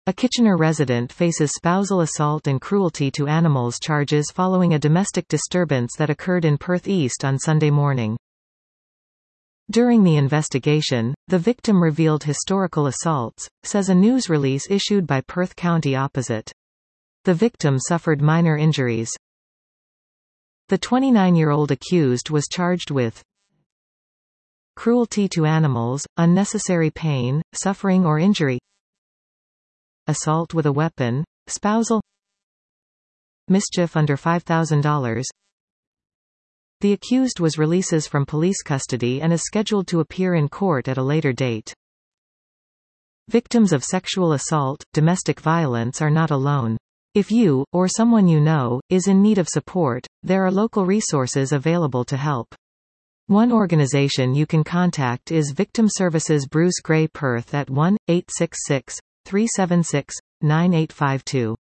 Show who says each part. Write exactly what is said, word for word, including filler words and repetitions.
Speaker 1: A Kitchener resident faces spousal assault and cruelty to animals charges following a domestic disturbance that occurred in Perth East on Sunday morning. During the investigation, the victim revealed historical assaults, says a news release issued by Perth County Opposite. The victim suffered minor injuries. The twenty-nine-year-old accused was charged with cruelty to animals, unnecessary pain, suffering or injury, assault with a weapon, spousal mischief under five thousand dollars. The accused was releases from police custody and is scheduled to appear in court at a later date. Victims of sexual assault, domestic violence are not alone. If you, or someone you know, is in need of support, there are local resources available to help. One organization you can contact is Victim Services Bruce Gray Perth at one eight six six, three seven six, nine eight five two.